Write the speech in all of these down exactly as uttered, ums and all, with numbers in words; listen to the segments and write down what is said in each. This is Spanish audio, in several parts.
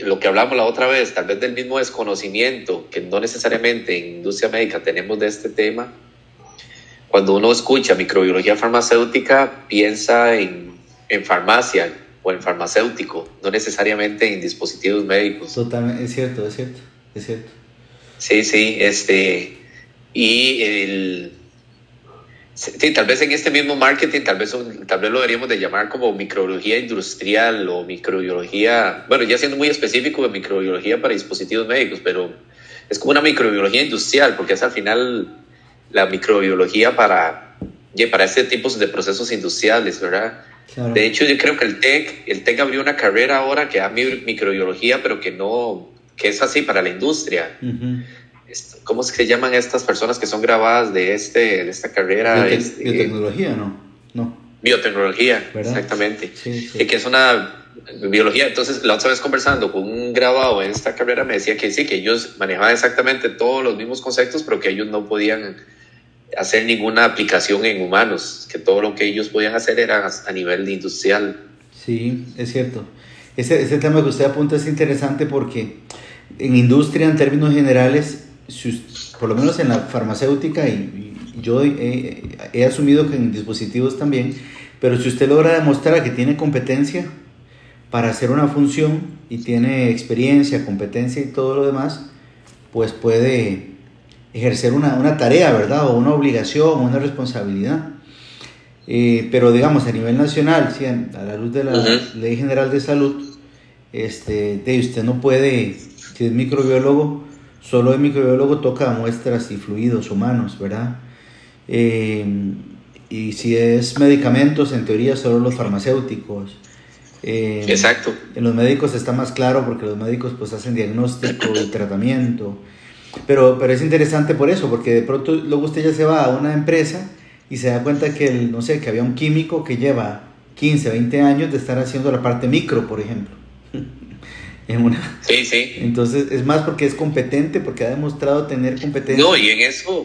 lo que hablamos la otra vez, tal vez del mismo desconocimiento que no necesariamente en industria médica tenemos de este tema. Cuando uno escucha microbiología farmacéutica, piensa en, en farmacia o en farmacéutico, no necesariamente en dispositivos médicos. Totalmente, es cierto, es cierto, es cierto. Sí, sí, este, y el, sí, tal vez en este mismo marketing, tal vez, tal vez lo deberíamos de llamar como microbiología industrial o microbiología, bueno, ya siendo muy específico de microbiología para dispositivos médicos, pero es como una microbiología industrial, porque es al final la microbiología para, para este tipo de procesos industriales, ¿verdad? Claro. De hecho, yo creo que el TEC, el TEC abrió una carrera ahora que da microbiología, pero que no, que es así para la industria. Uh-huh. ¿Cómo se llaman estas personas que son grabadas de, este, de esta carrera? Biote- este, biotecnología, ¿no? No. Biotecnología, ¿verdad? Exactamente. Sí, sí. Que es una biología. Entonces, la otra vez conversando con un graduado en esta carrera me decía que sí, que ellos manejaban exactamente todos los mismos conceptos, pero que ellos no podían hacer ninguna aplicación en humanos, que todo lo que ellos podían hacer era a nivel de industrial. Sí, es cierto. Ese, ese tema que usted apunta es interesante porque en industria, en términos generales, si, por lo menos en la farmacéutica, y, y yo he, he asumido que en dispositivos también, pero si usted logra demostrar que tiene competencia para hacer una función y tiene experiencia, competencia y todo lo demás, pues puede ejercer una, una tarea, ¿verdad? O una obligación, una responsabilidad. Eh, pero digamos, a nivel nacional, ¿sí? A la luz de la uh-huh. Ley General de Salud, este, de usted no puede, si es microbiólogo, solo el microbiólogo toca muestras y fluidos humanos, ¿verdad? Eh, y si es medicamentos, en teoría solo los farmacéuticos. Eh, Exacto. En los médicos está más claro porque los médicos pues hacen diagnóstico y tratamiento. Pero, pero es interesante por eso, porque de pronto luego usted ya se va a una empresa y se da cuenta que, el, no sé, que había un químico que lleva quince, veinte años de estar haciendo la parte micro, por ejemplo. En una... Sí, sí. Entonces, es más porque es competente, porque ha demostrado tener competencia. No, y en eso,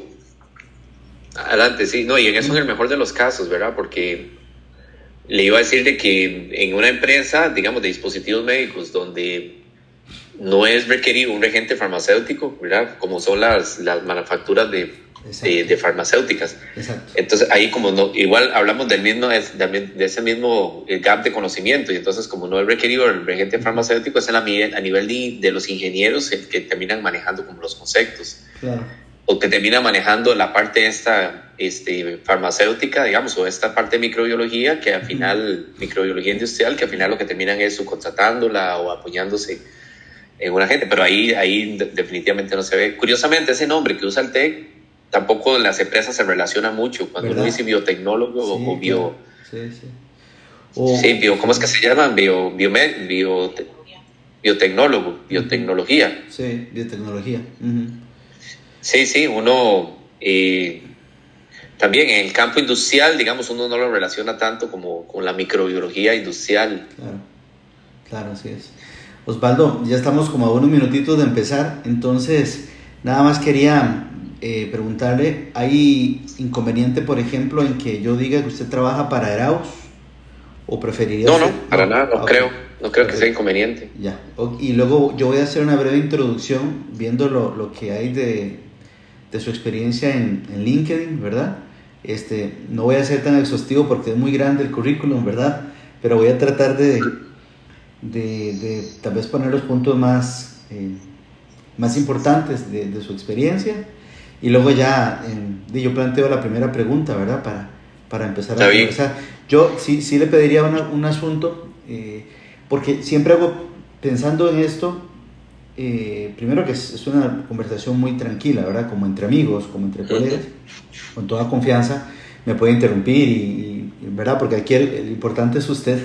adelante, sí, no, y en eso en el mejor de los casos, ¿verdad? Porque le iba a decir de que en una empresa, digamos, de dispositivos médicos, donde no es requerido un regente farmacéutico, ¿verdad? Como son las, las manufacturas de, de, de farmacéuticas. Exacto. Entonces ahí como no, igual hablamos del mismo, de ese mismo gap de conocimiento, y entonces como no es requerido el regente farmacéutico, es a, la, a nivel de, de los ingenieros que terminan manejando como los conceptos. Claro. O que terminan manejando la parte esta este, farmacéutica, digamos, o esta parte de microbiología, que al final, uh-huh. microbiología industrial, que al final lo que terminan es subcontratándola o apoyándose en una gente, pero ahí, ahí definitivamente no se ve. Curiosamente, ese nombre que usa el TEC, tampoco las empresas se relacionan mucho. Cuando ¿verdad? Uno dice biotecnólogo sí, o bio... Sí, sí. O, sí, bio, ¿cómo es que se llaman? Bio, bio, bio, biotecnólogo, biotecnología. Sí, biotecnología. Uh-huh. Sí, sí, uno... Eh, también en el campo industrial, digamos, uno no lo relaciona tanto como con la microbiología industrial. Claro, claro, así es. Osvaldo, ya estamos como a unos minutitos de empezar, entonces nada más quería eh, preguntarle, ¿hay inconveniente, por ejemplo, en que yo diga que usted trabaja para Eraus? ¿O preferiría No, hacer... no, para no, nada, no okay. creo, no creo que sea inconveniente. Ya, y luego yo voy a hacer una breve introducción viendo lo, lo que hay de, de su experiencia en, en LinkedIn, ¿verdad? Este, no voy a ser tan exhaustivo porque es muy grande el currículum, ¿verdad? Pero voy a tratar de... De, de tal vez poner los puntos más, eh, más importantes de, de su experiencia y luego ya eh, yo planteo la primera pregunta, ¿verdad? Para, para empezar a conversar. Yo sí, sí le pediría una, un asunto, eh, porque siempre hago, pensando en esto, eh, primero que es, es una conversación muy tranquila, ¿verdad? Como entre amigos, como entre colegas, con toda confianza, me puede interrumpir y, y ¿verdad? Porque aquí el, el importante es usted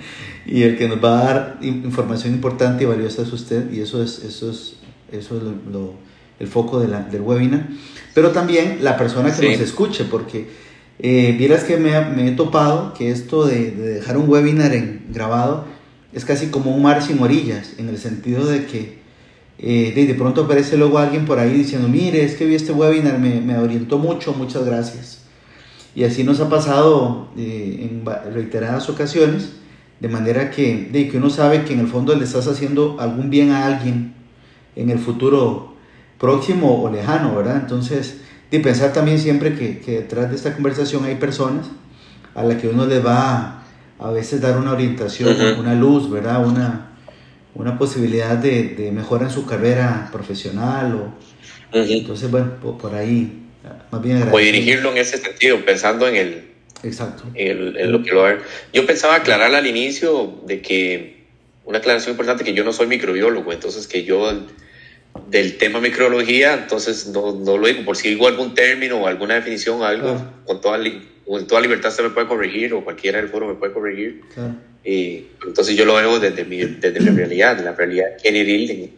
y el que nos va a dar información importante y valiosa es usted, y eso es, eso es, eso es lo, lo, el foco de la, del webinar, pero también la persona que sí. nos escuche, porque eh, vieras que me, me he topado que esto de, de dejar un webinar en, grabado es casi como un mar sin orillas, en el sentido de que eh, de, de pronto aparece luego alguien por ahí diciendo, mire, es que vi este webinar, me, me orientó mucho, muchas gracias. Y así nos ha pasado eh, en reiteradas ocasiones de manera que, de, que uno sabe que en el fondo le estás haciendo algún bien a alguien en el futuro próximo o lejano, ¿verdad? Entonces, de pensar también siempre que, que detrás de esta conversación hay personas a las que uno les va a, a veces dar una orientación, uh-huh. una luz, ¿verdad? Una, una posibilidad de, de mejora en su carrera profesional. O, uh-huh. Entonces, bueno, por, por ahí, más bien o dirigirlo en ese sentido, pensando en el... Exacto. En, el, en lo que lo va a ver. Yo pensaba aclarar al inicio de que, una aclaración importante, que yo no soy microbiólogo, entonces que yo... del tema microbiología, entonces no, no lo digo por si digo algún término o alguna definición o algo, claro. con, toda li, con toda libertad se me puede corregir o cualquiera del foro me puede corregir, claro. Y entonces yo lo veo desde mi, desde mi realidad, la realidad ingenieril en,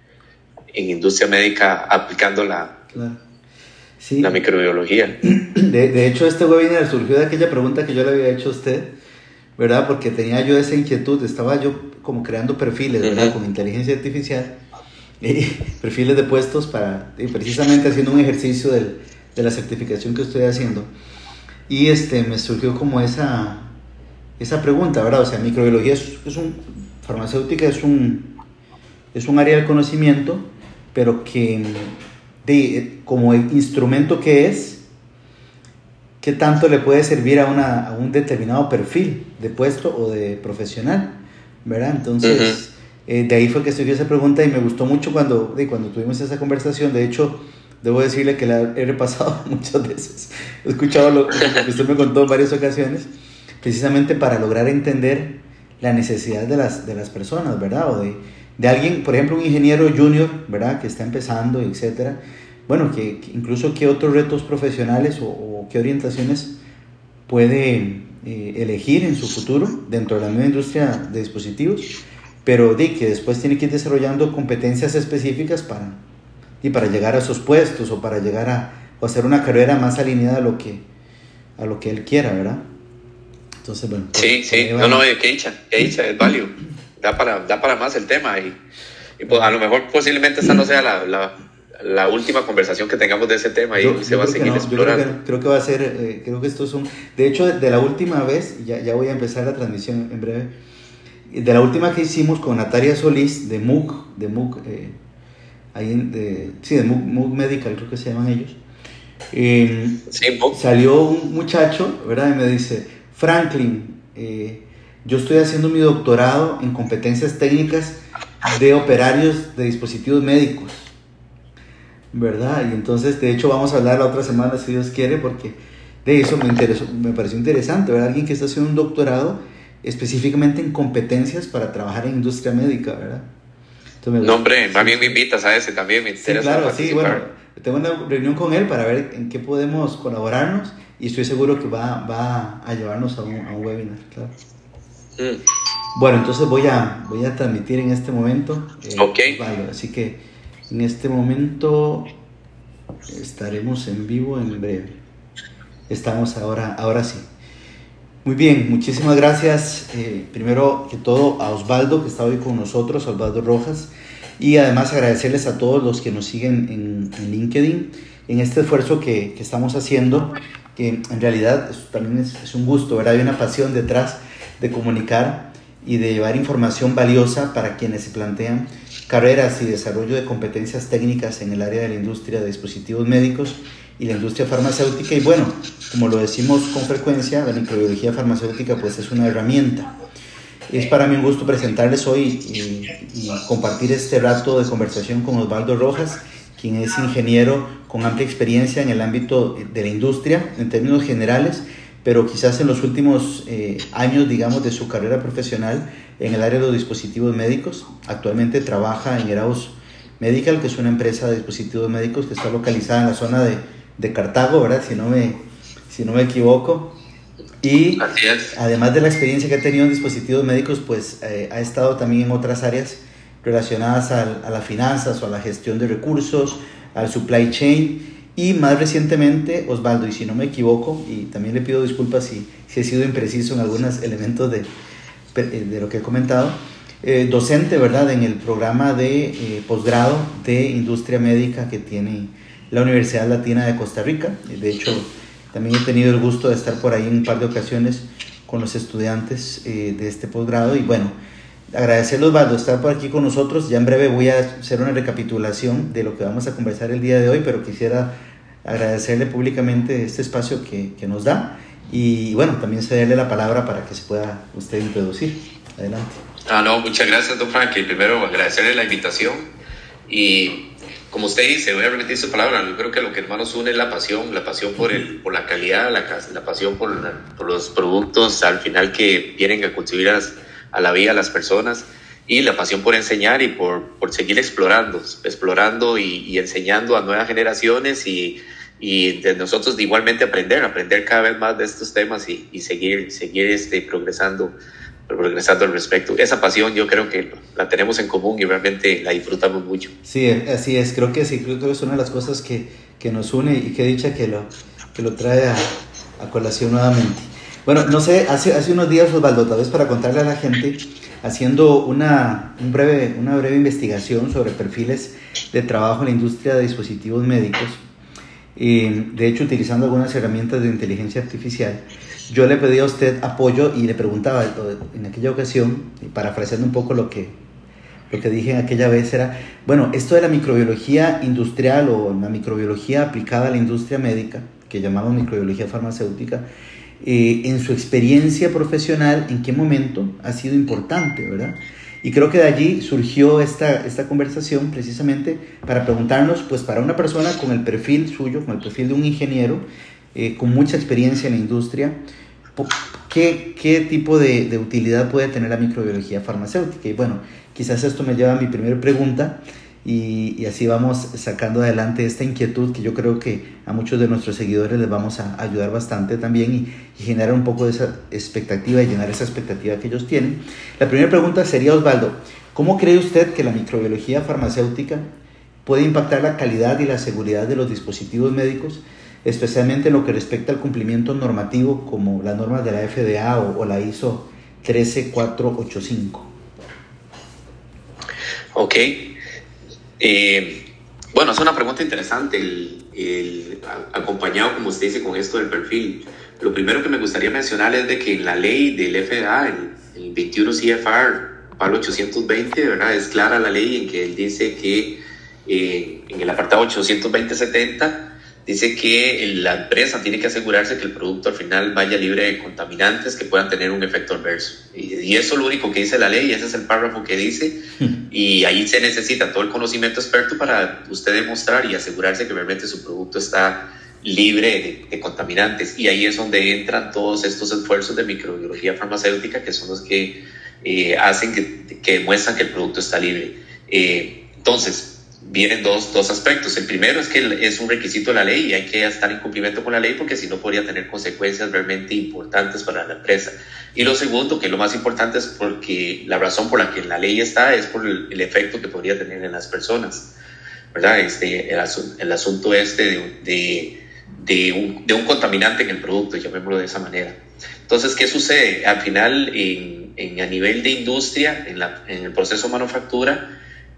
en industria médica aplicando la, claro. sí. la microbiología. De, de hecho, este webinar surgió de aquella pregunta que yo le había hecho a usted, ¿verdad? Porque tenía yo esa inquietud, estaba yo como creando perfiles, ¿verdad? Uh-huh. Con inteligencia artificial. Y perfiles de puestos para, y precisamente haciendo un ejercicio del, de la certificación que estoy haciendo, y este, me surgió como esa, esa pregunta, ¿verdad? O sea, microbiología es, es un, farmacéutica es un, es un área del conocimiento, pero que de, como el instrumento que es, ¿qué tanto le puede servir a, una, a un determinado perfil de puesto o de profesional, ¿verdad? Entonces... Uh-huh. Eh, de ahí fue que surgió esa pregunta y me gustó mucho cuando, de, cuando tuvimos esa conversación. De hecho, debo decirle que la he repasado muchas veces. He escuchado lo, lo que usted me contó en varias ocasiones, precisamente para lograr entender la necesidad de las, de las personas, ¿verdad? O de, de alguien, por ejemplo, un ingeniero junior, ¿verdad? Que está empezando, etcétera. Bueno, que, que incluso qué otros retos profesionales o, o qué orientaciones puede eh, elegir en su futuro dentro de la nueva industria de dispositivos, pero de que después tiene que ir desarrollando competencias específicas para, y para llegar a esos puestos o para llegar a o hacer una carrera más alineada a lo que, a lo que él quiera, ¿verdad? Entonces, bueno. Sí, pues, sí, no, no, que dicha, que dicha, es válido. Da para, da para más el tema y, y pues, a lo mejor posiblemente esta no sea la, la, la última conversación que tengamos de ese tema y yo, se yo va a seguir no, explorando. Creo que, creo que va a ser, eh, creo que esto es un... De hecho, de la última vez, ya, ya voy a empezar la transmisión en breve, de la última que hicimos con Natalia Solís de M U C, de M U C, eh, ahí en, de, sí, de M U C, M U C Medical, creo que se llaman ellos, eh, sí, salió un muchacho, ¿verdad? Y me dice, Franklin, eh, yo estoy haciendo mi doctorado en competencias técnicas de operarios de dispositivos médicos, ¿verdad? Y entonces, de hecho, vamos a hablar la otra semana, si Dios quiere, porque de eso me interesó, me pareció interesante, ¿verdad? Alguien que está haciendo un doctorado específicamente en competencias para trabajar en industria médica, ¿verdad? Entonces, no, hombre, más bien me invitas a ese también, me interesa. Sí, claro, sí, bueno, tengo una reunión con él para ver en qué podemos colaborarnos y estoy seguro que va, va a llevarnos a un, a un webinar, claro. Mm. Bueno, entonces voy a, voy a transmitir en este momento. Eh, ok. Vale, así que en este momento estaremos en vivo en breve. Estamos ahora, ahora sí. Muy bien, muchísimas gracias, eh, primero que todo a Osvaldo, que está hoy con nosotros, Osvaldo Rojas, y además agradecerles a todos los que nos siguen en, en LinkedIn, en este esfuerzo que, que estamos haciendo, que en realidad es, también es, es un gusto, ¿verdad? Hay una pasión detrás de comunicar y de llevar información valiosa para quienes se plantean carreras y desarrollo de competencias técnicas en el área de la industria de dispositivos médicos y la industria farmacéutica. Y bueno, como lo decimos con frecuencia, la microbiología farmacéutica pues es una herramienta. Es para mí un gusto presentarles hoy y, y compartir este rato de conversación con Osvaldo Rojas, quien es ingeniero con amplia experiencia en el ámbito de la industria en términos generales, pero quizás en los últimos eh, años, digamos, de su carrera profesional en el área de los dispositivos médicos. Actualmente trabaja en Eraus Medical, que es una empresa de dispositivos médicos que está localizada en la zona de de Cartago, ¿verdad? Si no me, si no me equivoco. Y además de la experiencia que ha tenido en dispositivos médicos, pues eh, ha estado también en otras áreas relacionadas a, a las finanzas o a la gestión de recursos, al supply chain. Y más recientemente, Osvaldo, y si no me equivoco, y también le pido disculpas si, si he sido impreciso en algunos elementos de, de lo que he comentado, eh, docente, ¿verdad?, en el programa de eh, posgrado de industria médica que tiene la Universidad Latina de Costa Rica. De hecho, también he tenido el gusto de estar por ahí en un par de ocasiones con los estudiantes eh, de este posgrado. Y bueno, agradecerles, Osvaldo, estar por aquí con nosotros. Ya en breve voy a hacer una recapitulación de lo que vamos a conversar el día de hoy, pero quisiera agradecerle públicamente este espacio que, que nos da y bueno, también cederle la palabra para que se pueda usted introducir. Adelante. Ah, no, muchas gracias, don Frank. Y primero agradecerle la invitación y como usted dice, voy a repetir su palabra, yo creo que lo que más nos une es la pasión, la pasión por, el, por la calidad, la, la pasión por, la, por los productos al final que vienen a contribuir a, a la vida de las personas y la pasión por enseñar y por, por seguir explorando, explorando y, y enseñando a nuevas generaciones y y de nosotros de igualmente aprender, aprender cada vez más de estos temas y, y seguir, seguir este, progresando, progresando al respecto. Esa pasión yo creo que la tenemos en común y realmente la disfrutamos mucho. Sí, así es, creo que sí, creo que es una de las cosas que, que nos une y que dicha que lo, que lo trae a, a colación nuevamente. Bueno, no sé, hace, hace unos días, Osvaldo, tal vez para contarle a la gente, haciendo una, un breve, una breve investigación sobre perfiles de trabajo en la industria de dispositivos médicos, Eh, de hecho utilizando algunas herramientas de inteligencia artificial, yo le pedí a usted apoyo y le preguntaba en aquella ocasión, parafraseando un poco lo que, lo que dije en aquella vez, era, bueno, esto de la microbiología industrial o la microbiología aplicada a la industria médica, que llamamos microbiología farmacéutica, eh, en su experiencia profesional, ¿en qué momento ha sido importante, verdad? Y creo que de allí surgió esta, esta conversación precisamente para preguntarnos, pues para una persona con el perfil suyo, con el perfil de un ingeniero, eh, con mucha experiencia en la industria, ¿qué, qué tipo de, de utilidad puede tener la microbiología farmacéutica? Y bueno, quizás esto me lleva a mi primera pregunta y, y así vamos sacando adelante esta inquietud que yo creo que a muchos de nuestros seguidores les vamos a ayudar bastante también y, y generar un poco de esa expectativa y llenar esa expectativa que ellos tienen. La primera pregunta sería, Osvaldo, ¿cómo cree usted que la microbiología farmacéutica puede impactar la calidad y la seguridad de los dispositivos médicos, especialmente en lo que respecta al cumplimiento normativo como las normas de la F D A o, o la I S O trece cuatro ochenta y cinco? Ok. Eh, bueno, es una pregunta interesante, el, el, acompañado, como usted dice, con esto del perfil. Lo primero que me gustaría mencionar es de que en la ley del F D A, el, el veintiuno C F R, palo ochocientos veinte, ¿verdad? Es clara la ley en que él dice que eh, en el apartado ochocientos veinte setenta dice que la empresa tiene que asegurarse que el producto al final vaya libre de contaminantes que puedan tener un efecto adverso. Y, y eso es lo único que dice la ley, ese es el párrafo que dice, y ahí se necesita todo el conocimiento experto para usted demostrar y asegurarse que realmente su producto está libre de, de contaminantes. Y ahí es donde entran todos estos esfuerzos de microbiología farmacéutica que son los que eh, hacen que, que demuestran que el producto está libre. Eh, entonces, vienen dos, dos aspectos. El primero es que es un requisito de la ley y hay que estar en cumplimiento con la ley porque si no podría tener consecuencias realmente importantes para la empresa. Y lo segundo, que es lo más importante, es porque la razón por la que la ley está es por el, el efecto que podría tener en las personas, ¿verdad? Este, el, asu- el asunto este de, de, de, un, de un contaminante en el producto, llamémoslo de esa manera. Entonces, ¿qué sucede? Al final, en, en, a nivel de industria, en, la, en el proceso de manufactura,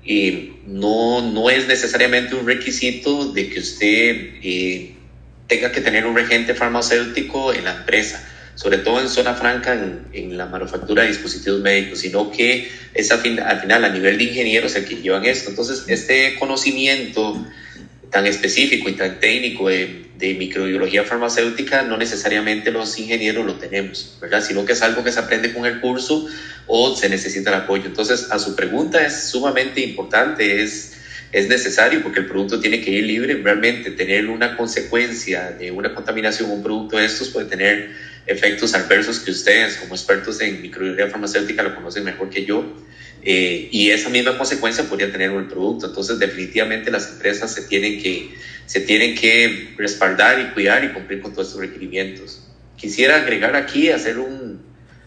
Eh, no, no es necesariamente un requisito de que usted eh, tenga que tener un regente farmacéutico en la empresa, sobre todo en zona franca en, en la manufactura de dispositivos médicos, sino que es al, fin, al final a nivel de ingenieros el que llevan esto. Entonces, este conocimiento tan específico y tan técnico de, de microbiología farmacéutica no necesariamente los ingenieros lo tenemos, ¿verdad? Sino que es algo que se aprende con el curso o se necesita el apoyo. Entonces, a su pregunta es sumamente importante, es, es necesario porque el producto tiene que ir libre. Realmente tener una consecuencia de una contaminación, un producto de estos puede tener efectos adversos que ustedes como expertos en microbiología farmacéutica lo conocen mejor que yo. Eh, y esa misma consecuencia podría tener el producto. Entonces definitivamente las empresas se tienen que, se tienen que respaldar y cuidar y cumplir con todos estos requerimientos. Quisiera agregar aquí, hacer un,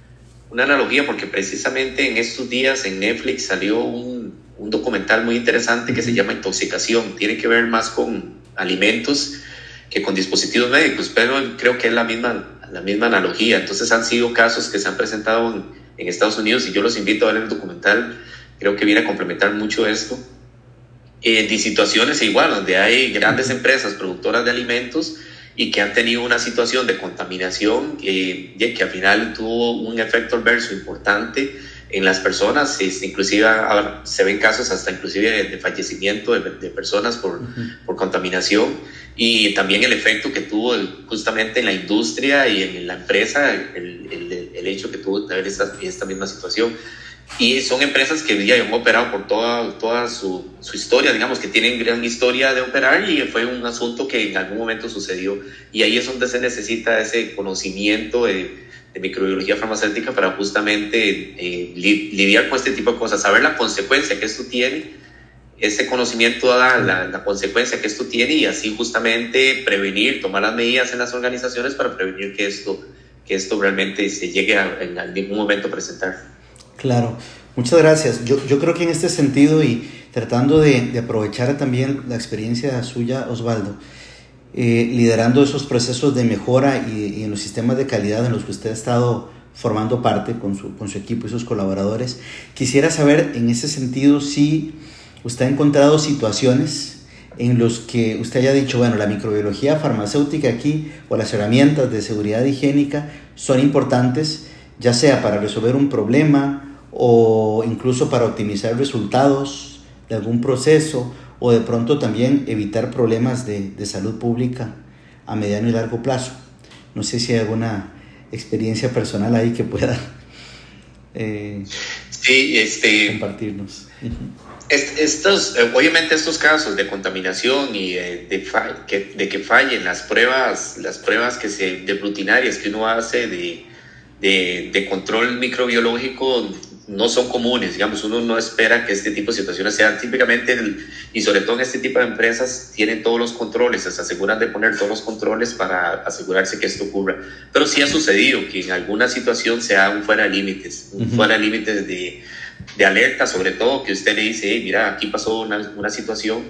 una analogía, porque precisamente en estos días en Netflix salió un, un documental muy interesante que se llama Intoxicación. Tiene que ver más con alimentos que con dispositivos médicos, pero creo que es la misma, la misma analogía. Entonces han sido casos que se han presentado en en Estados Unidos y yo los invito a ver el documental, creo que viene a complementar mucho esto, eh, de situaciones igual, donde hay grandes empresas productoras de alimentos y que han tenido una situación de contaminación eh, que al final tuvo un efecto adverso importante en las personas. Este, inclusive ahora se ven casos hasta inclusive de, de fallecimiento de, de personas por, uh-huh. por contaminación, y también el efecto que tuvo el, justamente en la industria y en la empresa, el, el, el hecho que tuvo de haber esta, esta misma situación. Y son empresas que ya han operado por toda, toda su, su historia, digamos, que tienen gran historia de operar, y fue un asunto que en algún momento sucedió. Y ahí es donde se necesita ese conocimiento de, de microbiología farmacéutica para justamente eh, li, lidiar con este tipo de cosas, saber la consecuencia que esto tiene. Ese conocimiento da la, la consecuencia que esto tiene, y así justamente prevenir, tomar las medidas en las organizaciones para prevenir que esto, que esto realmente se llegue a, en algún momento a presentar. Claro, muchas gracias. Yo, yo creo que en este sentido, y tratando de, de aprovechar también la experiencia suya, Osvaldo, eh, liderando esos procesos de mejora y, y en los sistemas de calidad en los que usted ha estado formando parte con su, con su equipo y sus colaboradores, quisiera saber en ese sentido si usted ha encontrado situaciones en los que usted haya dicho, bueno, la microbiología farmacéutica aquí o las herramientas de seguridad higiénica son importantes, ya sea para resolver un problema o incluso para optimizar resultados de algún proceso, o de pronto también evitar problemas de, de salud pública a mediano y largo plazo. No sé si hay alguna experiencia personal ahí que pueda eh, sí, este, compartirnos. Estos, obviamente estos casos de contaminación y de, de, que, de que fallen las pruebas, las pruebas que se, de rutinarias que uno hace de, de, de control microbiológico no son comunes, digamos, uno no espera que este tipo de situaciones sean típicamente, el, y sobre todo en este tipo de empresas tienen todos los controles, se aseguran de poner todos los controles para asegurarse que esto ocurra, pero sí ha sucedido que en alguna situación sea un fuera de límites, un uh-huh. fuera de límites de, de alerta, sobre todo que usted le dice, hey, mira, aquí pasó una, una situación,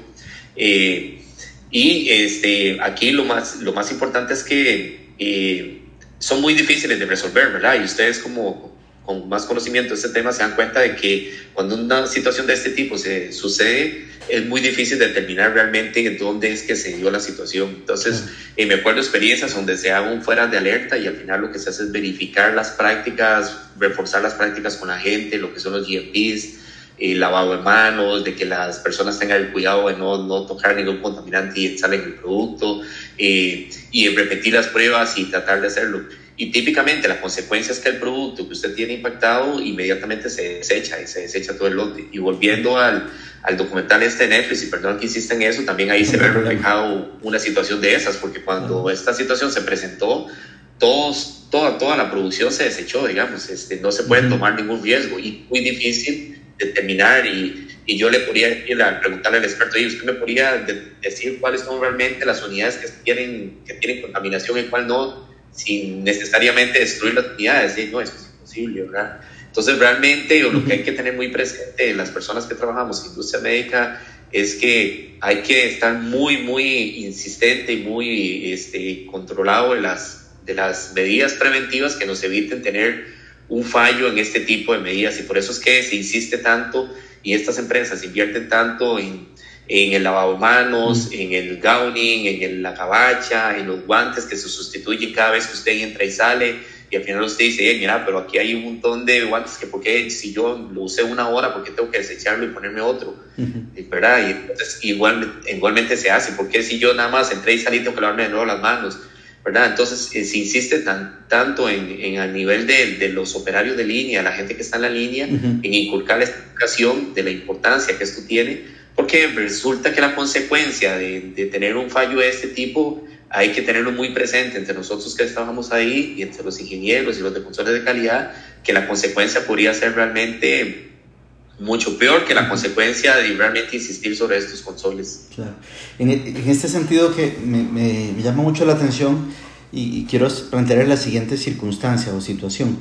eh, y este, aquí lo más, lo más importante es que eh, son muy difíciles de resolver, ¿verdad? Y ustedes como con más conocimiento de este tema se dan cuenta de que cuando una situación de este tipo se sucede es muy difícil determinar realmente dónde es que se dio la situación. Entonces, eh, me acuerdo de experiencias donde se haga un fuera de alerta y al final lo que se hace es verificar las prácticas, reforzar las prácticas con la gente, lo que son los G M Ps, eh, lavado de manos, de que las personas tengan el cuidado de no, no tocar ningún contaminante y sale en el producto, eh, y repetir las pruebas y tratar de hacerlo. Y típicamente la consecuencia es que el producto que usted tiene impactado inmediatamente se desecha y se desecha todo el lote. Y volviendo al, al documental este de Netflix, y perdón que insista en eso, también ahí se ve reflejado una situación de esas, porque cuando esta situación se presentó, todos, toda, toda la producción se desechó, digamos, este, no se puede tomar ningún riesgo y muy difícil determinar. Y, y yo le podría ir a preguntarle al experto, y usted me podría de, decir cuáles son realmente las unidades que tienen, que tienen contaminación y cuál no, sin necesariamente destruir las unidades. ¿Sí? No, eso es imposible, ¿verdad? Entonces realmente lo que hay que tener muy presente en las personas que trabajamos en industria médica es que hay que estar muy, muy insistente y muy este, controlado de las, de las medidas preventivas que nos eviten tener un fallo en este tipo de medidas, y por eso es que se insiste tanto y estas empresas invierten tanto en en el lavado de manos, mm. en el gowning, en el, la cabacha, en los guantes que se sustituyen cada vez que usted entra y sale, y al final usted dice, hey, mira, pero aquí hay un montón de guantes que porque si yo lo usé una hora, ¿por qué tengo que desecharlo y ponerme otro? Uh-huh. ¿Verdad? Y entonces igual, igualmente se hace, porque si yo nada más entré y salí tengo que lavarme de nuevo las manos, ¿verdad? Entonces eh, se insiste tan, tanto en, en a nivel de, de los operarios de línea, la gente que está en la línea, uh-huh. en inculcar la educación de la importancia que esto tiene, porque resulta que la consecuencia de, de tener un fallo de este tipo hay que tenerlo muy presente entre nosotros que trabajamos ahí y entre los ingenieros y los defensores de calidad, que la consecuencia podría ser realmente mucho peor que la consecuencia de realmente insistir sobre estos controles. Claro. En, en este sentido que me, me, me llama mucho la atención y, y quiero plantear la siguiente circunstancia o situación.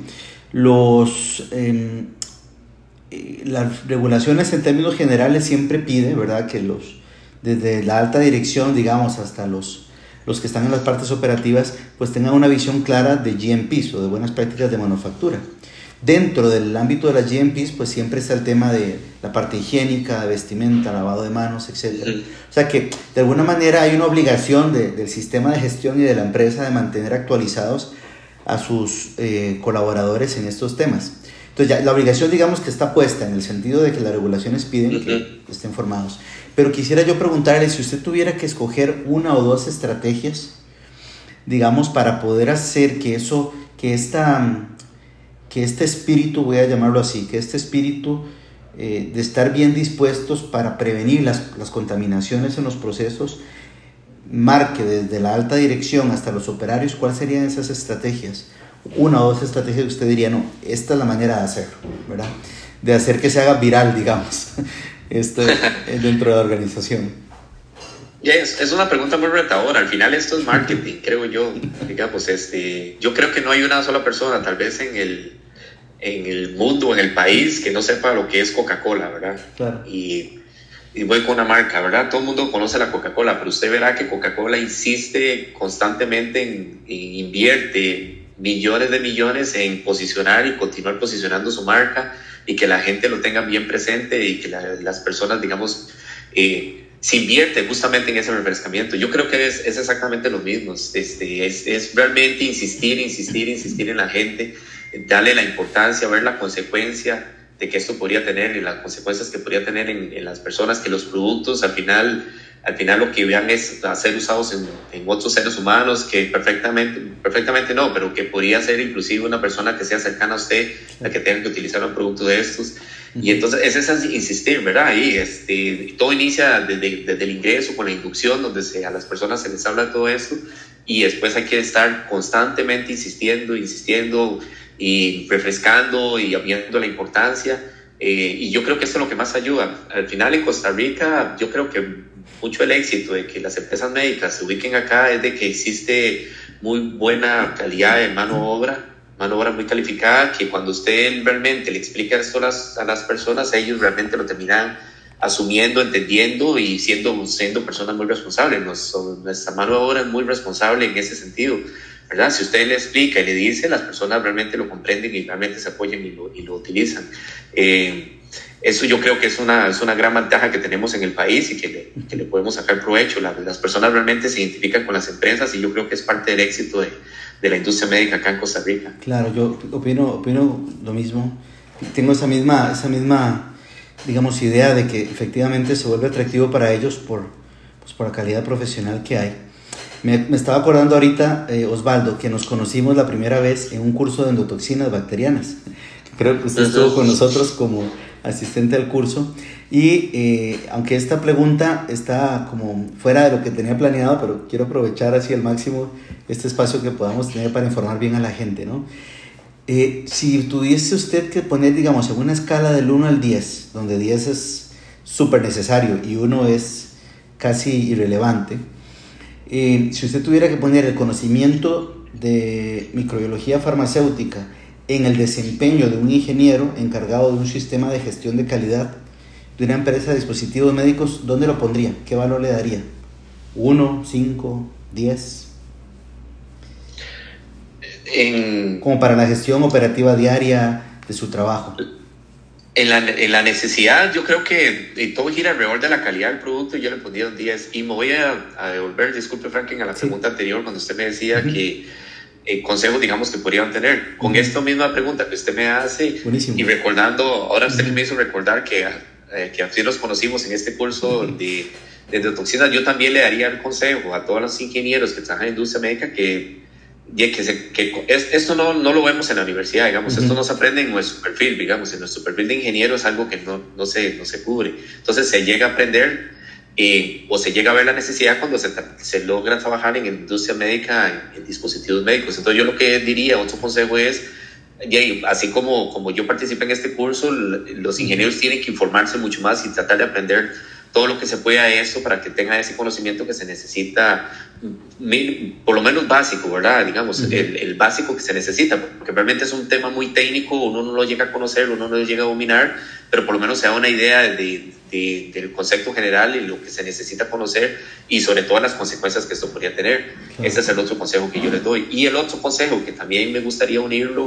Los... Eh, las regulaciones en términos generales siempre pide, ¿verdad?, que los, desde la alta dirección, digamos, hasta los, los que están en las partes operativas, pues tengan una visión clara de G M Ps o de buenas prácticas de manufactura. Dentro del ámbito de las G M Ps, pues siempre está el tema de la parte higiénica, de vestimenta, lavado de manos, etcétera. Sí. O sea que de alguna manera hay una obligación de, del sistema de gestión y de la empresa de mantener actualizados a sus eh, colaboradores en estos temas. Entonces ya la obligación, digamos, que está puesta en el sentido de que las regulaciones piden uh-huh. que estén formados. Pero quisiera yo preguntarle, si usted tuviera que escoger una o dos estrategias, digamos, para poder hacer que eso, que esta... que este espíritu, voy a llamarlo así, que este espíritu eh, de estar bien dispuestos para prevenir las, las contaminaciones en los procesos, marque desde la alta dirección hasta los operarios, ¿cuáles serían esas estrategias? Una o dos estrategias que usted diría, no, esta es la manera de hacerlo, ¿verdad? De hacer que se haga viral, digamos, esto dentro de la organización. Yes, es una pregunta muy retadora. Al final esto es marketing, creo yo. Digamos, este, yo creo que no hay una sola persona, tal vez en el, en el mundo, en el país, que no sepa lo que es Coca-Cola, ¿verdad? Claro. Y, y voy con una marca, ¿verdad? Todo el mundo conoce la Coca-Cola, pero usted verá que Coca-Cola insiste constantemente en, en invierte millones de millones en posicionar y continuar posicionando su marca y que la gente lo tenga bien presente y que la, las personas, digamos, eh, se invierte justamente en ese refrescamiento. Yo creo que es, es exactamente lo mismo. Este, es, es realmente insistir, insistir, insistir en la gente, darle la importancia, ver la consecuencia de que esto podría tener y las consecuencias que podría tener en, en las personas, que los productos al final, al final lo que vean es a ser usados en, en otros seres humanos, que perfectamente, perfectamente no, pero que podría ser inclusive una persona que sea cercana a usted la que tenga que utilizar un producto de estos. Y entonces es eso, insistir, ¿verdad? Ahí este, todo inicia desde, desde el ingreso con la inducción, donde se, a las personas se les habla de todo esto, y después hay que estar constantemente insistiendo, insistiendo y refrescando y viendo la importancia. Eh, y yo creo que esto es lo que más ayuda. Al final en Costa Rica, yo creo que mucho el éxito de que las empresas médicas se ubiquen acá es de que existe muy buena calidad de mano de obra, mano de obra muy calificada, que cuando usted realmente le explica esto a las, a las personas, ellos realmente lo terminan asumiendo, entendiendo y siendo, siendo personas muy responsables. Nos, nuestra mano de obra es muy responsable en ese sentido, ¿verdad? Si usted le explica y le dice, las personas realmente lo comprenden y realmente se apoyan y lo, y lo utilizan. Eh, eso yo creo que es una, es una gran ventaja que tenemos en el país y que le, que le podemos sacar provecho. La, las personas realmente se identifican con las empresas y yo creo que es parte del éxito de, de la industria médica acá en Costa Rica. Claro, yo opino, opino lo mismo. Tengo esa misma, esa misma, digamos, idea de que efectivamente se vuelve atractivo para ellos por, pues, por la calidad profesional que hay. Me, me estaba acordando ahorita, eh, Osvaldo, que nos conocimos la primera vez en un curso de endotoxinas bacterianas. Creo que usted estuvo con nosotros como asistente al curso. Y eh, aunque esta pregunta está como fuera de lo que tenía planeado, pero quiero aprovechar así al máximo este espacio que podamos tener para informar bien a la gente, ¿no? Eh, si tuviese usted que poner, digamos, en una escala del uno al diez, donde diez es súper necesario y uno es casi irrelevante, eh, si usted tuviera que poner el conocimiento de microbiología farmacéutica en el desempeño de un ingeniero encargado de un sistema de gestión de calidad de una empresa de dispositivos médicos, ¿dónde lo pondría? ¿Qué valor le daría? ¿uno, cinco, diez? En, como para la gestión operativa diaria de su trabajo. En la, en la necesidad, yo creo que todo gira alrededor de la calidad del producto. Yo le pondría un diez. Y me voy a, a devolver, disculpe Franklin, a la sí. pregunta anterior cuando usted me decía uh-huh. que eh, consejos, digamos, que podrían tener. Con uh-huh. esta misma pregunta que usted me hace, buenísimo. Y recordando, ahora usted uh-huh. me hizo recordar que, eh, que así nos conocimos en este curso uh-huh. de, de endotoxinas. Yo también le daría el consejo a todos los ingenieros que trabajan en industria médica que Y que, se, que es, esto no, no lo vemos en la universidad, digamos, uh-huh. esto no se aprende en nuestro perfil, digamos, en nuestro perfil de ingeniero es algo que no, no, se, no se cubre. Entonces se llega a aprender eh, o se llega a ver la necesidad cuando se, se logra trabajar en industria médica, en, en dispositivos médicos. Entonces yo lo que diría, otro consejo es, así como, como yo participé en este curso, los ingenieros tienen que informarse mucho más y tratar de aprender todo lo que se pueda a eso para que tenga ese conocimiento que se necesita, por lo menos básico, ¿verdad? Digamos, uh-huh. el, el básico que se necesita, porque realmente es un tema muy técnico, uno no lo llega a conocer, uno no lo llega a dominar, pero por lo menos se da una idea de, de, del concepto general y lo que se necesita conocer y sobre todo las consecuencias que esto podría tener. Claro. Ese es el otro consejo que yo les doy. Y el otro consejo que también me gustaría unirlo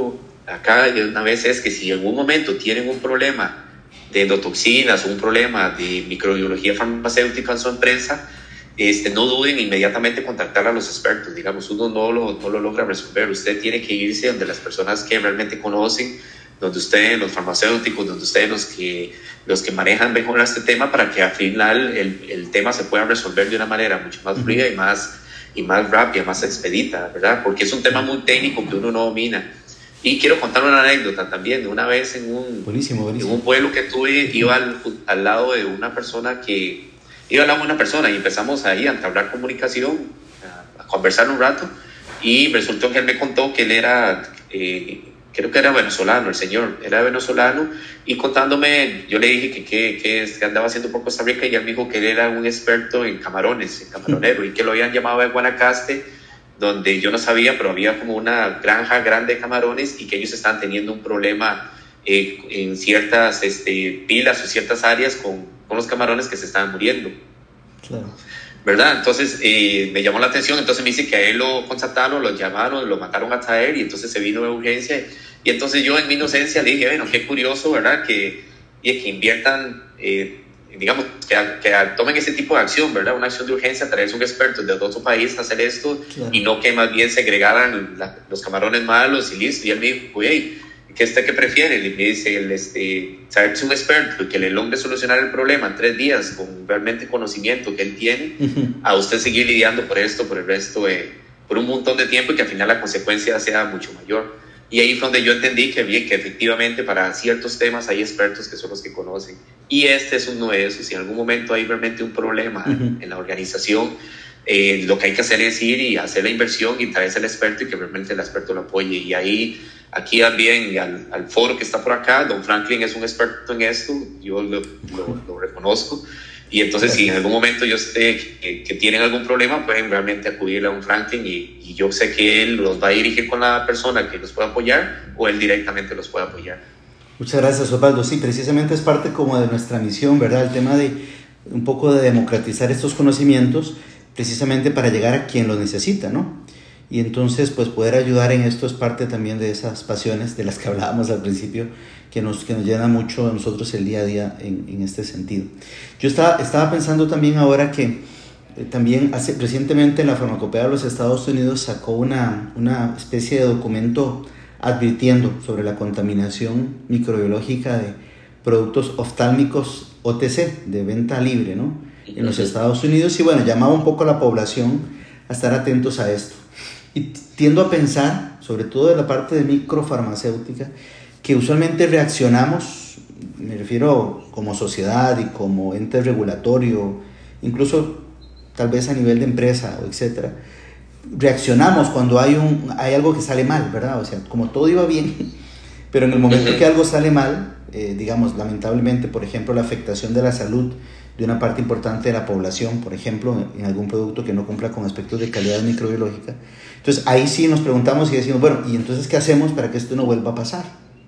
acá de una vez es que si en algún momento tienen un problema de endotoxinas o un problema de microbiología farmacéutica en su empresa, este, no duden inmediatamente contactar a los expertos. Digamos, uno no lo, no lo logra resolver. Usted tiene que irse donde las personas que realmente conocen, donde ustedes, los farmacéuticos, donde ustedes, los que, los que manejan mejor este tema, para que al final el, el tema se pueda resolver de una manera mucho más fluida y más, y más rápida, más expedita, ¿verdad? Porque es un tema muy técnico que uno no domina. Y quiero contar una anécdota también. De una vez en un, buenísimo, buenísimo. en un pueblo que tuve, iba al, al lado de una persona que... Iba al lado de una persona y empezamos ahí a entablar comunicación, a, a conversar un rato, y resultó que él me contó que él era... Eh, creo que era venezolano, el señor, era venezolano, y contándome, yo le dije que, que, que, que andaba haciendo por Costa Rica, y él me dijo que él era un experto en camarones, en camaronero, y que lo habían llamado de Guanacaste, donde yo no sabía, pero había como una granja grande de camarones, y que ellos estaban teniendo un problema eh, en ciertas este, pilas o ciertas áreas con, con los camarones que se estaban muriendo. Claro. ¿Verdad? Entonces eh, me llamó la atención. Entonces me dice que a él lo constataron, lo llamaron, lo mandaron a traer, y entonces se vino de urgencia. Y entonces yo en mi inocencia le dije, bueno, qué curioso, ¿verdad? Que, y que inviertan, eh, digamos, que, que tomen ese tipo de acción, ¿verdad? Una acción de urgencia, traerse un experto de otro país a hacer esto, claro. Y no que más bien segregaran la, los camarones malos y listo. Y él me dijo, oye, ¿qué usted qué prefiere? Y me dice, el, este, saberse un experto y que le logre solucionar el problema en tres días con realmente conocimiento que él tiene, uh-huh. A usted seguir lidiando por esto, por el resto, de, por un montón de tiempo, y que al final la consecuencia sea mucho mayor. Y ahí fue donde yo entendí que, bien, que efectivamente para ciertos temas hay expertos que son los que conocen. Y este es uno de esos. Si en algún momento hay realmente un problema uh-huh. en la organización, eh, lo que hay que hacer es ir y hacer la inversión y traerse al experto, y que realmente el experto lo apoye. Y ahí, aquí también, al, al foro que está por acá, don Franklin es un experto en esto, yo lo, lo, lo reconozco. Y entonces, si en algún momento yo sé que, que tienen algún problema, pueden realmente acudir a un Franklin, y, y yo sé que él los va a dirigir con la persona que los puede apoyar, o él directamente los puede apoyar. Muchas gracias, Osvaldo. Sí, precisamente es parte como de nuestra misión, ¿verdad? El tema de un poco de democratizar estos conocimientos, precisamente para llegar a quien los necesita, ¿no? Y entonces, pues poder ayudar en esto es parte también de esas pasiones de las que hablábamos al principio, que nos, que nos llena mucho a nosotros el día a día en, en este sentido. Yo estaba, estaba pensando también ahora que eh, también hace, recientemente la Farmacopea de los Estados Unidos sacó una, una especie de documento advirtiendo sobre la contaminación microbiológica de productos oftálmicos O T C, de venta libre, ¿no? En los Estados Unidos, y bueno, llamaba un poco a la población a estar atentos a esto. Y tiendo a pensar, sobre todo de la parte de microfarmacéutica, que usualmente reaccionamos, me refiero como sociedad y como ente regulatorio, incluso tal vez a nivel de empresa, etcétera, reaccionamos cuando hay, un, hay algo que sale mal, ¿verdad? O sea, como todo iba bien, pero en el momento que algo sale mal, eh, digamos, lamentablemente, por ejemplo, la afectación de la salud de una parte importante de la población, por ejemplo, en algún producto que no cumpla con aspectos de calidad microbiológica. Entonces, ahí sí nos preguntamos y decimos, bueno, ¿y entonces qué hacemos para que esto no vuelva a pasar?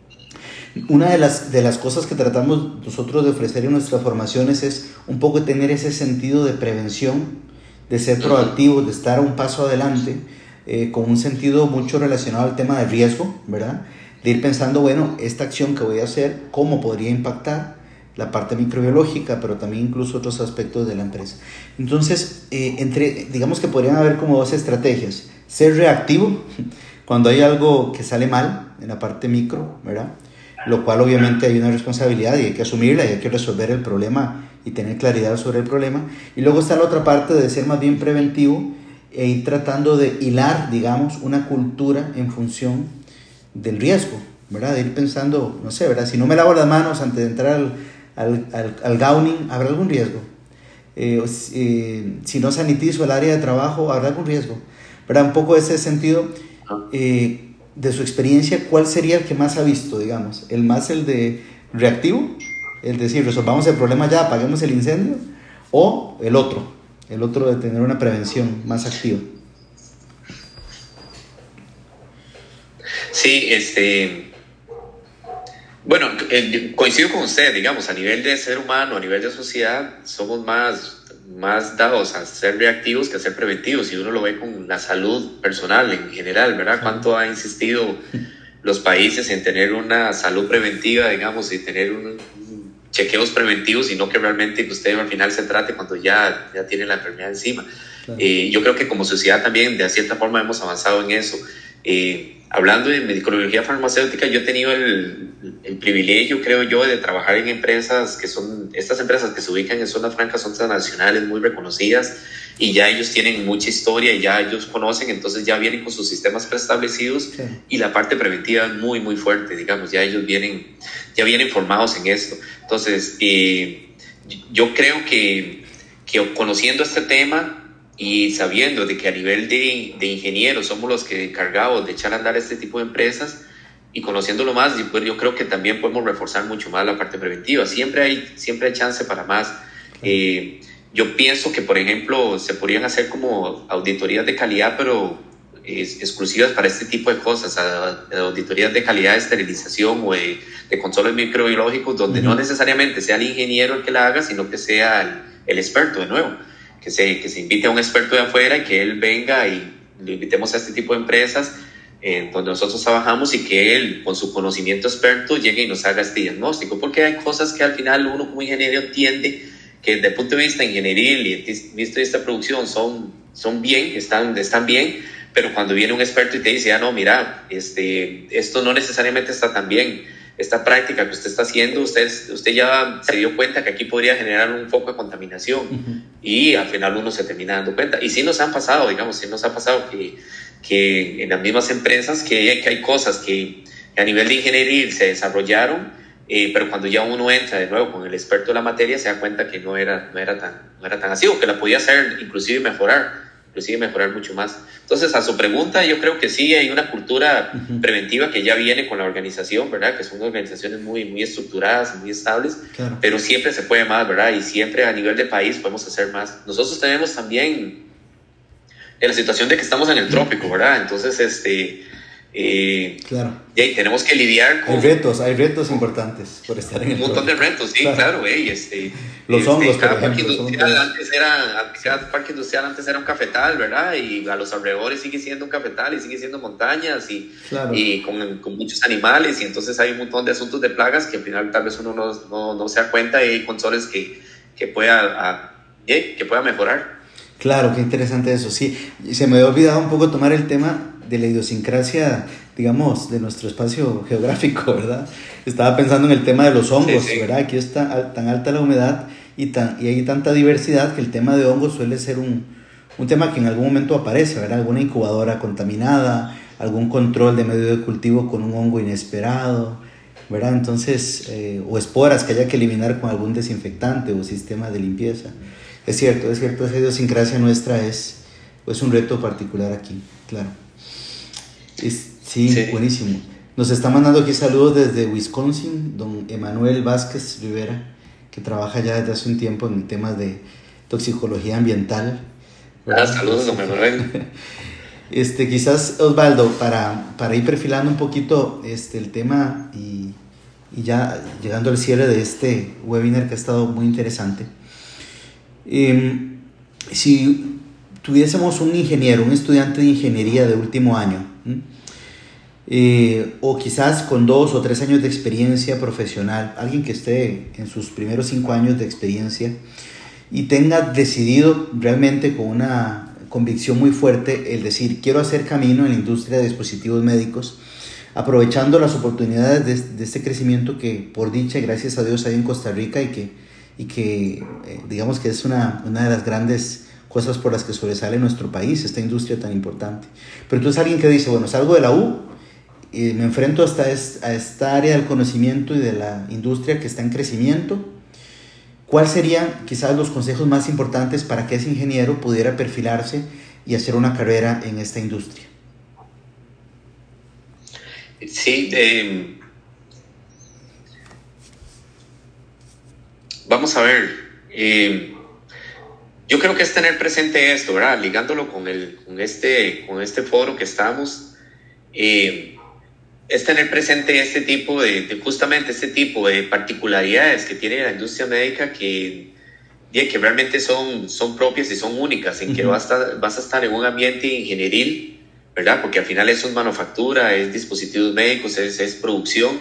Una de las, de las cosas que tratamos nosotros de ofrecer en nuestras formaciones es un poco tener ese sentido de prevención, de ser proactivos, de estar un paso adelante, eh, con un sentido mucho relacionado al tema de riesgo, ¿verdad? De ir pensando, bueno, esta acción que voy a hacer, ¿cómo podría impactar la parte microbiológica, pero también incluso otros aspectos de la empresa? Entonces, eh, entre, digamos que podrían haber como dos estrategias. Ser reactivo cuando hay algo que sale mal en la parte micro, ¿verdad? Lo cual obviamente hay una responsabilidad y hay que asumirla y hay que resolver el problema y tener claridad sobre el problema. Y luego está la otra parte de ser más bien preventivo e ir tratando de hilar, digamos, una cultura en función del riesgo, ¿verdad? De ir pensando, no sé, ¿verdad? Si no me lavo las manos antes de entrar al Al, al, al gowning, ¿habrá algún riesgo? Eh, eh, si no sanitizo el área de trabajo, ¿habrá algún riesgo? ¿Verdad? Un poco ese sentido, eh, de su experiencia, ¿cuál sería el que más ha visto, digamos? ¿El más el de reactivo? El decir, resolvamos el problema ya, apaguemos el incendio, o el otro, el otro de tener una prevención más activa. Sí, este... Bueno, coincido con usted, digamos, a nivel de ser humano, a nivel de sociedad, somos más, más dados a ser reactivos que a ser preventivos, y uno lo ve con la salud personal en general, ¿verdad? Cuánto ha insistido los países en tener una salud preventiva, digamos, y tener un, un chequeos preventivos, y no que realmente usted al final se trate cuando ya, ya tiene la enfermedad encima. Claro. Eh, yo creo que como sociedad también de cierta forma hemos avanzado en eso. Eh, hablando de medicología farmacéutica, yo he tenido el, el privilegio, creo yo, de trabajar en empresas que son, estas empresas que se ubican en zonas francas son transnacionales, muy reconocidas, y ya ellos tienen mucha historia y ya ellos conocen, entonces ya vienen con sus sistemas preestablecidos, sí. Y la parte preventiva es muy, muy fuerte, digamos, ya ellos vienen, ya vienen formados en esto. Entonces, eh, yo creo que, que conociendo este tema y sabiendo de que a nivel de, de ingenieros somos los que encargados de echar a andar este tipo de empresas, y conociéndolo más, pues yo creo que también podemos reforzar mucho más la parte preventiva. Siempre hay, siempre hay chance para más. Eh, yo pienso que, por ejemplo, se podrían hacer como auditorías de calidad, pero es, exclusivas para este tipo de cosas, a, a auditorías de calidad de esterilización o de, de controles microbiológicos, donde uh-huh. no necesariamente sea el ingeniero el que la haga, sino que sea el, el experto de nuevo. Que se, que se invite a un experto de afuera y que él venga y lo invitemos a este tipo de empresas en donde nosotros trabajamos, y que él, con su conocimiento experto, llegue y nos haga este diagnóstico, porque hay cosas que al final uno como ingeniero entiende que desde el punto de vista ingenieril y desde el punto de vista de producción son, son bien, están, están bien, pero cuando viene un experto y te dice, ah, no, mira, este, esto no necesariamente está tan bien, esta práctica que usted está haciendo, usted, usted ya se dio cuenta que aquí podría generar un foco de contaminación, uh-huh. y al final uno se termina dando cuenta. Y sí nos han pasado, digamos, sí nos ha pasado que, que en las mismas empresas que, que hay cosas que, que a nivel de ingeniería se desarrollaron, eh, pero cuando ya uno entra de nuevo con el experto de la materia se da cuenta que no era, no era, tan, no era tan así, o que la podía hacer inclusive mejorar. inclusive mejorar mucho más. Entonces, a su pregunta, yo creo que sí hay una cultura uh-huh. preventiva que ya viene con la organización, ¿verdad? Que son organizaciones muy, muy estructuradas, muy estables, claro. Pero siempre se puede más, ¿verdad? Y siempre a nivel de país podemos hacer más. Nosotros tenemos también en la situación de que estamos en el trópico, ¿verdad? Entonces, este... Eh, claro. Y ahí tenemos que lidiar con... Hay retos, hay retos importantes por estar en el Un montón trópico. de retos, sí, claro, claro eh, este, los este, hongos, cada por parque ejemplo, industrial antes era, cada parque industrial antes era un cafetal, ¿verdad? Y a los alrededores sigue siendo un cafetal y sigue siendo montañas y, claro. y con, con muchos animales, y entonces hay un montón de asuntos de plagas que al final tal vez uno no, no, no se da cuenta, y hay controles que, que, pueda, a, eh, que pueda mejorar. Claro, qué interesante eso, sí. Se me había olvidado un poco tomar el tema de la idiosincrasia, digamos, de nuestro espacio geográfico, ¿verdad? Estaba pensando en el tema de los hongos, sí, sí. ¿verdad? Aquí está tan alta la humedad y, tan, y hay tanta diversidad que el tema de hongos suele ser un, un tema que en algún momento aparece, ¿verdad? Alguna incubadora contaminada, algún control de medio de cultivo con un hongo inesperado, ¿verdad? Entonces, eh, o esporas que haya que eliminar con algún desinfectante o sistema de limpieza. Es cierto, es cierto, esa idiosincrasia nuestra es pues, un reto particular aquí, claro. Es, sí, sí, buenísimo. Nos está mandando aquí saludos desde Wisconsin, don Emanuel Vázquez Rivera, que trabaja ya desde hace un tiempo en temas de toxicología ambiental. Ah, saludos, don Emanuel. Este, quizás, Osvaldo, para, para ir perfilando un poquito este, el tema y, y ya llegando al cierre de este webinar que ha estado muy interesante. Eh, si tuviésemos un ingeniero, un estudiante de ingeniería de último año, eh, o quizás con dos o tres años de experiencia profesional, alguien que esté en sus primeros cinco años de experiencia y tenga decidido realmente con una convicción muy fuerte el decir, quiero hacer camino en la industria de dispositivos médicos, aprovechando las oportunidades de, de este crecimiento que por dicha, gracias a Dios, hay en Costa Rica y que y que eh, digamos que es una, una de las grandes cosas por las que sobresale nuestro país, esta industria tan importante. Pero entonces alguien que dice, bueno, salgo de la U y me enfrento hasta es, a esta área del conocimiento y de la industria que está en crecimiento, ¿cuáles serían quizás los consejos más importantes para que ese ingeniero pudiera perfilarse y hacer una carrera en esta industria? Sí, eh... Vamos a ver, eh, yo creo que es tener presente esto, ¿verdad? Ligándolo con, el, con, este, con este foro que estamos, eh, es tener presente este tipo de, de, justamente este tipo de particularidades que tiene la industria médica que, que realmente son, son propias y son únicas, en que uh-huh. vas, a estar, vas a estar en un ambiente ingenieril, ¿verdad? Porque al final eso es manufactura, es dispositivos médicos, es, es producción.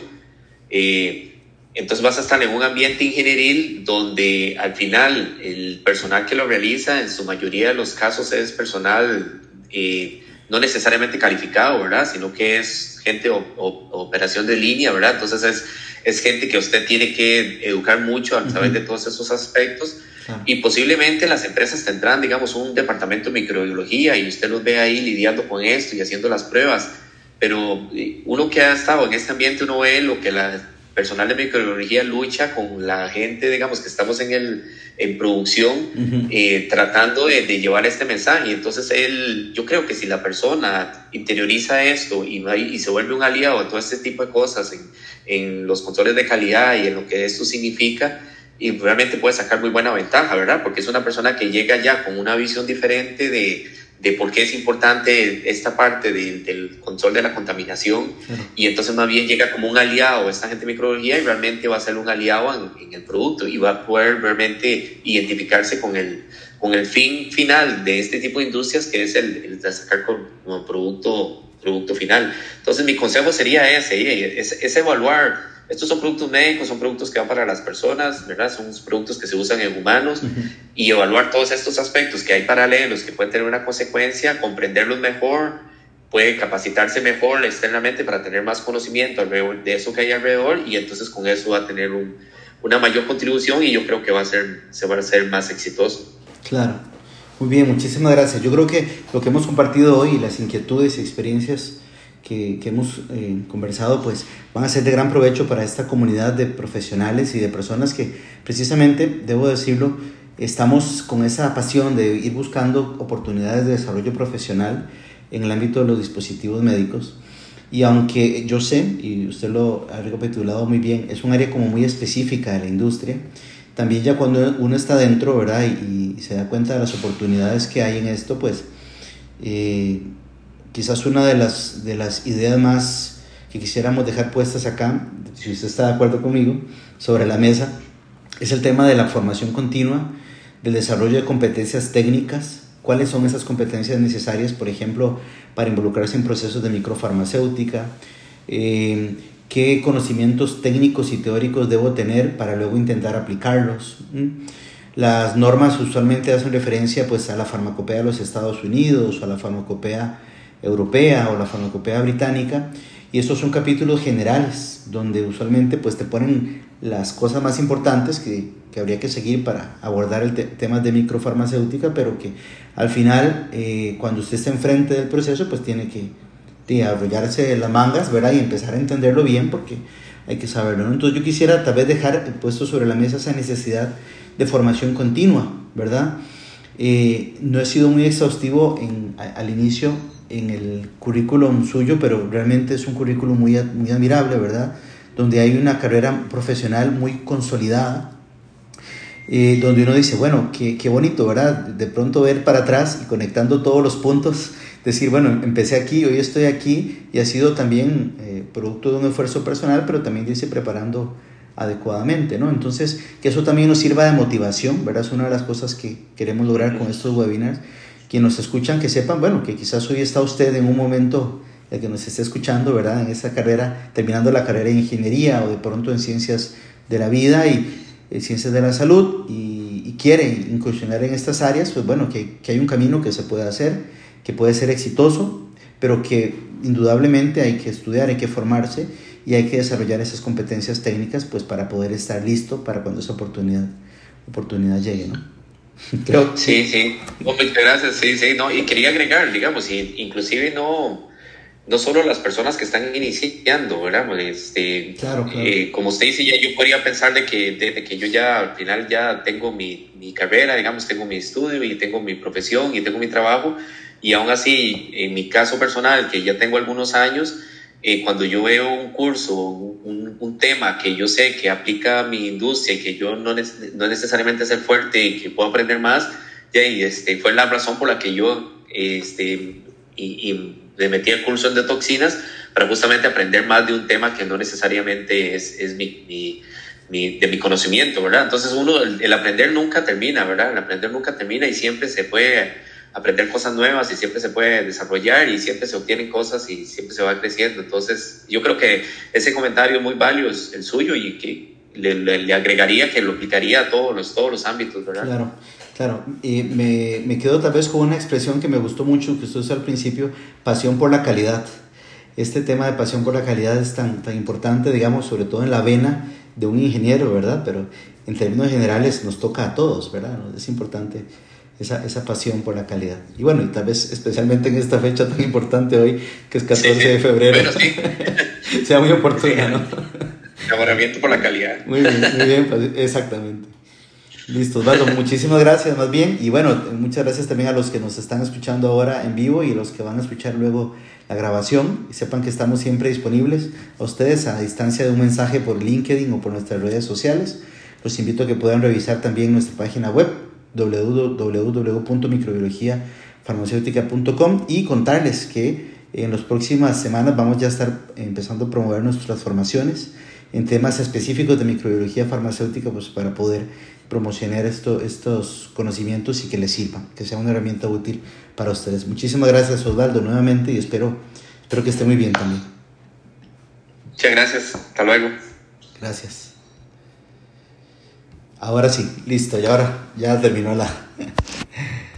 Eh, entonces vas a estar en un ambiente ingenieril donde al final el personal que lo realiza, en su mayoría de los casos, es personal eh, no necesariamente calificado, ¿verdad? Sino que es gente o, o, operación de línea, ¿verdad? Entonces es, es gente que usted tiene que educar mucho a través de todos esos aspectos. Ah. Y posiblemente las empresas tendrán, digamos, un departamento de microbiología y usted los ve ahí lidiando con esto y haciendo las pruebas. Pero uno que ha estado en este ambiente, uno ve lo que la personal de microbiología lucha con la gente, digamos, que estamos en, el, en producción, uh-huh. eh, tratando de, de llevar este mensaje. Entonces, él, yo creo que si la persona interioriza esto y, y se vuelve un aliado de todo este tipo de cosas en, en los controles de calidad y en lo que esto significa, y realmente puede sacar muy buena ventaja, ¿verdad? Porque es una persona que llega ya con una visión diferente de, de por qué es importante esta parte de, del control de la contaminación, uh-huh. y entonces más bien llega como un aliado a esta gente de microbiología y realmente va a ser un aliado en, en el producto y va a poder realmente identificarse con el, con el fin final de este tipo de industrias, que es el, el de sacar como producto, producto final. Entonces mi consejo sería ese, es, es evaluar. Estos son productos médicos, son productos que van para las personas, ¿verdad? Son productos que se usan en humanos, uh-huh. y evaluar todos estos aspectos que hay paralelos, que pueden tener una consecuencia, comprenderlos mejor, puede capacitarse mejor externamente para tener más conocimiento alrededor de eso que hay alrededor, y entonces con eso va a tener un, una mayor contribución y yo creo que va a ser, se va a hacer más exitoso. Claro, muy bien, muchísimas gracias. Yo creo que lo que hemos compartido hoy, las inquietudes y experiencias que, que hemos eh, conversado, pues van a ser de gran provecho para esta comunidad de profesionales y de personas que precisamente, debo decirlo, estamos con esa pasión de ir buscando oportunidades de desarrollo profesional en el ámbito de los dispositivos médicos. Y aunque yo sé, y usted lo ha recapitulado muy bien, es un área como muy específica de la industria, también ya cuando uno está dentro, ¿verdad? Y, y se da cuenta de las oportunidades que hay en esto, pues eh, quizás una de las, de las ideas más que quisiéramos dejar puestas acá, si usted está de acuerdo conmigo, sobre la mesa, es el tema de la formación continua, del desarrollo de competencias técnicas. ¿Cuáles son esas competencias necesarias, por ejemplo, para involucrarse en procesos de microfarmacéutica? Eh, ¿Qué conocimientos técnicos y teóricos debo tener para luego intentar aplicarlos? ¿Mm? Las normas usualmente hacen referencia pues, a la farmacopea de los Estados Unidos, o a la farmacopea europea o la farmacopea británica, y estos son capítulos generales donde usualmente pues, te ponen las cosas más importantes que, que habría que seguir para abordar el te- temas de microfarmacéutica, pero que al final eh, cuando usted está enfrente del proceso pues tiene que de, arrollarse las mangas, ¿verdad? Y empezar a entenderlo bien porque hay que saberlo, ¿no? Entonces yo quisiera tal vez dejar puesto sobre la mesa esa necesidad de formación continua, ¿verdad? Eh, no he sido muy exhaustivo en, a, al inicio en el currículum suyo, pero realmente es un currículum muy, muy admirable, ¿verdad? Donde hay una carrera profesional muy consolidada, eh, donde uno dice, bueno, qué, qué bonito, ¿verdad? De pronto ver para atrás y conectando todos los puntos, decir, bueno, empecé aquí, hoy estoy aquí, y ha sido también eh, producto de un esfuerzo personal, pero también de irse preparando adecuadamente, ¿no? Entonces, que eso también nos sirva de motivación, ¿verdad? Es una de las cosas que queremos lograr con estos webinars. Quienes nos escuchan, que sepan, bueno, que quizás hoy está usted en un momento el que nos esté escuchando, ¿verdad? En esa carrera, terminando la carrera en ingeniería o de pronto en ciencias de la vida y eh, ciencias de la salud y, y quiere incursionar en estas áreas, pues bueno, que, que hay un camino que se puede hacer, que puede ser exitoso, pero que indudablemente hay que estudiar, hay que formarse y hay que desarrollar esas competencias técnicas pues para poder estar listo para cuando esa oportunidad, oportunidad llegue, ¿no? Creo. Sí, sí, no, muchas gracias, sí, sí, no, y quería agregar, digamos, y, inclusive no, no solo las personas que están iniciando, ¿verdad? Este, claro, claro. Eh, como usted dice, ya yo podría pensar de que, de, de que yo ya al final ya tengo mi, mi carrera, digamos, tengo mi estudio y tengo mi profesión y tengo mi trabajo, y aún así, en mi caso personal, que ya tengo algunos años, Eh, cuando yo veo un curso, un, un tema que yo sé que aplica a mi industria y que yo no, ne- no necesariamente ser fuerte y que puedo aprender más, ya, y este, fue la razón por la que yo este, y, y le metí el curso en de toxinas para justamente aprender más de un tema que no necesariamente es, es mi, mi, mi, de mi conocimiento, ¿verdad? Entonces uno, el, el aprender nunca termina, ¿verdad? El aprender nunca termina y siempre se puede aprender cosas nuevas y siempre se puede desarrollar y siempre se obtienen cosas y siempre se va creciendo. Entonces, yo creo que ese comentario muy valioso, el suyo, y que le, le, le agregaría que lo aplicaría a todos los, todos los ámbitos, ¿verdad? Claro, claro. Y me, me quedo tal vez con una expresión que me gustó mucho, que usted usó al principio, pasión por la calidad. Este tema de pasión por la calidad es tan, tan importante, digamos, sobre todo en la vena de un ingeniero, ¿verdad? Pero en términos generales nos toca a todos, ¿verdad? Es importante esa, esa pasión por la calidad. Y bueno, y tal vez especialmente en esta fecha tan importante hoy, que es catorce sí, de febrero, bueno, sí. sea muy oportuna, sí, ¿no? Enamoramiento por la calidad. Muy bien, muy bien, pues, exactamente. Listo, Osvaldo, muchísimas gracias más bien. Y bueno, muchas gracias también a los que nos están escuchando ahora en vivo y los que van a escuchar luego la grabación. Y sepan que estamos siempre disponibles a ustedes a distancia de un mensaje por LinkedIn o por nuestras redes sociales. Los invito a que puedan revisar también nuestra página web doble u doble u doble u punto microbiología farmacéutica punto com y contarles que en las próximas semanas vamos ya a estar empezando a promover nuestras formaciones en temas específicos de microbiología farmacéutica, pues para poder promocionar esto, estos conocimientos y que les sirvan, que sea una herramienta útil para ustedes. Muchísimas gracias, Osvaldo, nuevamente, y espero, espero que esté muy bien también. Muchas gracias, hasta luego. Gracias. Ahora sí, listo, y ahora ya terminó la,